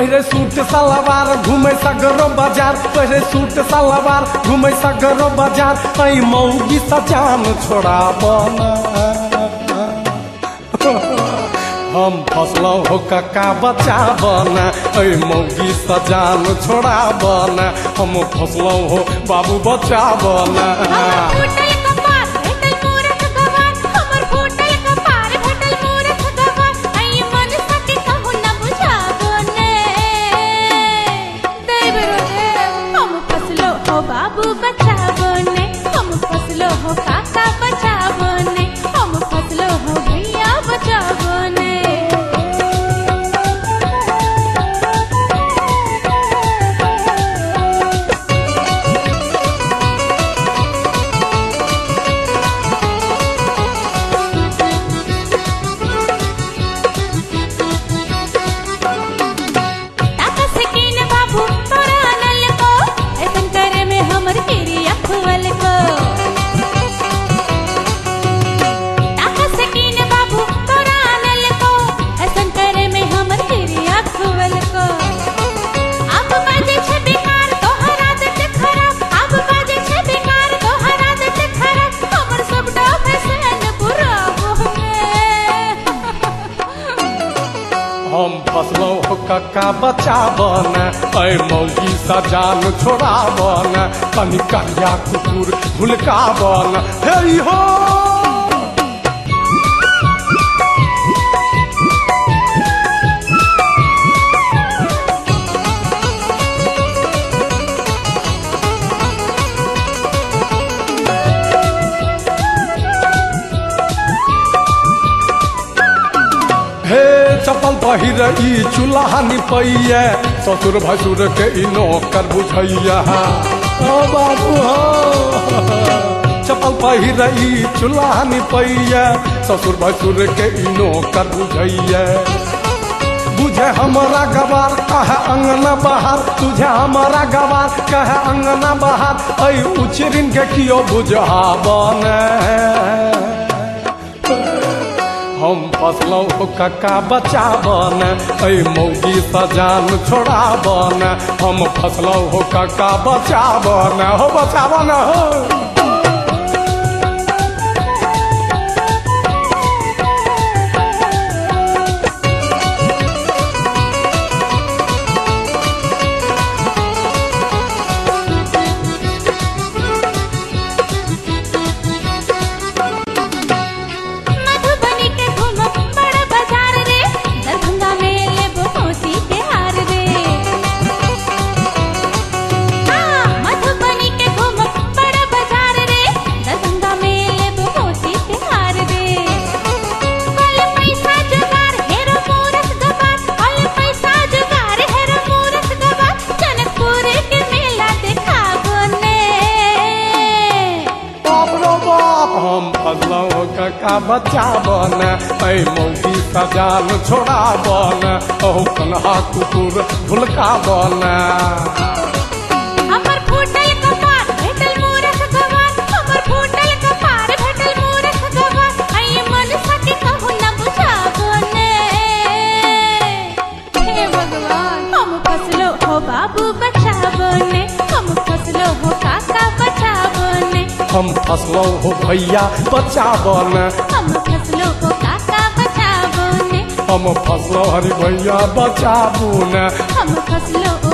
पहिरे सूट सलवार घूमे सगरो बाजार पहिरे सूट सलवार घूमे सगरो बाजार ऐ मौगी सजान छोड़ा बना हम फसलों हो कक्का बचा बना ऐ मौगी सजान छोड़ा बना हम फसलों हो बाबू बचा बना बाबू बचावो ने हम फसलो हो काका बचावो ने हम फसलो हो भैया बचावो ने हम फसलों हो कक्का बचावना ऐ मौगी सजान छोड़ावना तनी करिया कुकुर भुलकावना हे हो चपल पहिर ई चूल्हा निपैया ससुर भसुर के ई नौकर बुझैया ओ बाबू हो चपल पहिर ई चूल्हा निपैया ससुर भसुर के ई नौकर बुझैया बुझे हमारा गवार कहे अंगना बहार तुझे हमारा गवार कहे अंगना बहार ऐ उचरिन के कियो बुझावन हम फसलों हो कक्का बचावना ऐ मौगी सजान छोड़ावना हम फसलों हो कक्का बचावना हो बचावना हो कक्का बचावना ऐ मौगी सजान छोड़ावना ओह कन्हा कुकुर भुलकावना हमर फूटल कपार भेटल मूरख गवार हमर फूटल कपार भेटल मूरख गवार ऐ मन सके कहू न बुझावो ने हे भगवान हम फसलो हो बाबू बचावो ने हम फसलो हो काका बचावो ने हम फसलों हो भैया बचावना हम फसलो हो काका बचावो ने हम फसलों हरि भैया बचावना हम फसलो